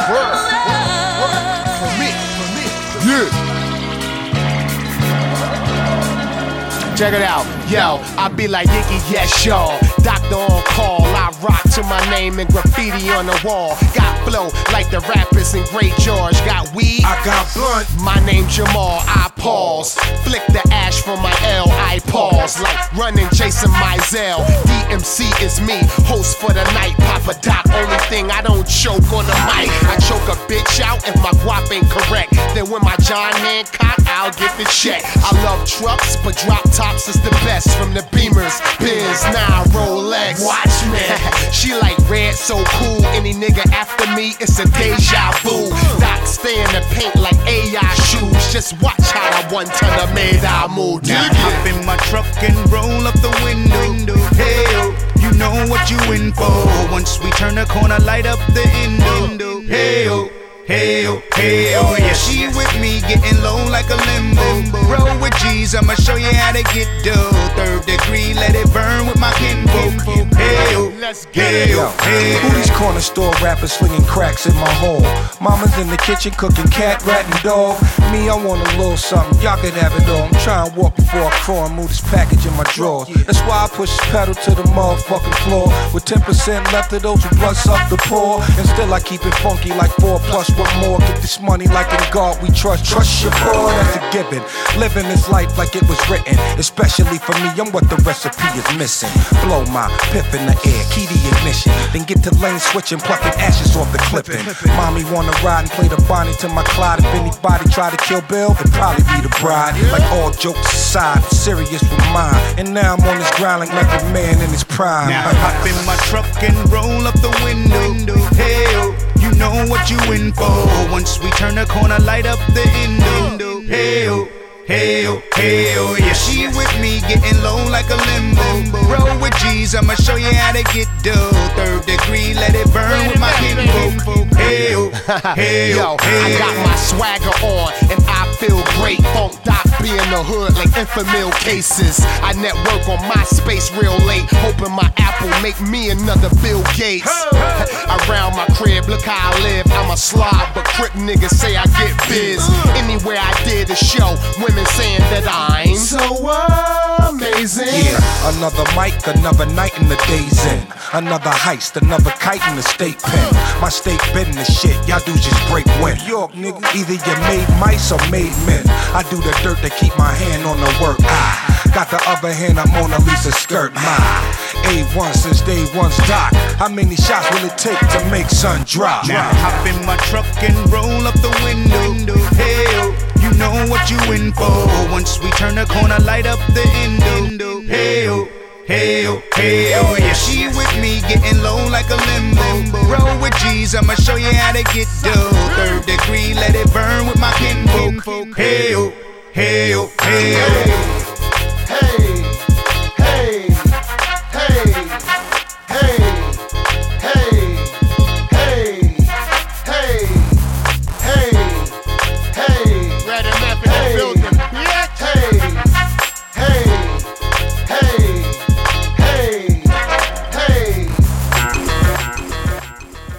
Check it out, yo, I be like Iggy, yes, y'all. Doctor on call, I rock to my name and graffiti on the wall. Got flow like the rappers in Great George. Got weed, I got blunt. My name Jamal, I pause. Flick the ash from my L, I pause. Like running Jason Mizell. DMC is me, host for the night. Papa Doc, only thing I don't choke on the mic. I choke a bitch out if my guap ain't correct. Then when my John Hancock, I'll get the check. I love trucks, but drop tops is the best. From the Beamers, Benz, now Rolex. Watch me. She like red, so cool. Any nigga after me, it's a deja vu. Doc stay in the paint like AI shoes. Just watch how I 1 ton of made I move. Now hop in my truck and roll up the window. Hey, you know what you in for. Once we turn the corner, light up the window. Hey, hey, hey, oh yeah. She with me, getting low like a limbo. Roll with G's, I'ma show you how to get dough. 3rd degree, let it burn with my kinfolk. Hey, let's get it. Hey, who these corner store rappers slinging cracks in my hole? Mama's in the kitchen cooking cat, rat, and dog. Me, I want a little something, y'all can have it all. I'm trying to walk before I crawl and move this package in my drawers. That's why I push this pedal to the motherfucking floor. With 10% left of those who blunts up the poor. And still I keep it funky like 4 plus 1 more. Get this money like in God we trust. Trust your boy, that's a given. Living this life like it was written. Especially for me, I'm what the recipe is missing. Blow my piff in the air, key the ignition. Then get to lane switching, plucking ashes off the clipping. Mommy wanna ride and play the Bonnie to my Clyde. If anybody try to kill Bill, it'd probably be the bride. Like all jokes aside, I'm serious with mine. And now I'm on this grind like a man in his prime. Now hop in my truck and roll up the window. Hey, you know what you in for. Once we turn the corner, light up the window. Hey, hey, hey, oh yeah. She with me, getting low like a limbo. Roll with G's, I'ma show you how to get dough. 3rd degree, let it burn with my kinfolk. Hey, hey, yo, I got my swagger on and I feel great. Funk Doc be in the hood like infamil cases. I network on MySpace real late, hoping my Apple make me another Bill Gates. Around my crib, look how I live. I'm a slob, but crip niggas say I get biz. Anywhere I did a show, women saying that I'm so amazing. Yeah, another mic, another night in the day's in. Another heist, another kite in the state pen. My state business shit, y'all do just break wind. York, nigga, either you made mice or made men. I do the dirt to keep my hand on the work. I got the other hand, I'm Mona Lisa skirt. My A1 since day one's Doc. How many shots will it take to make sun drop? Now hop in my truck and roll up the window. Hey, you know what you in for. Once we turn the corner, light up the window. Hey, hey, hey, oh yeah. She with me, getting low like a limbo. Roll with G's, I'ma show you how to get dough. 3rd degree, let it burn with my kinfolk. Hey, hey, hey.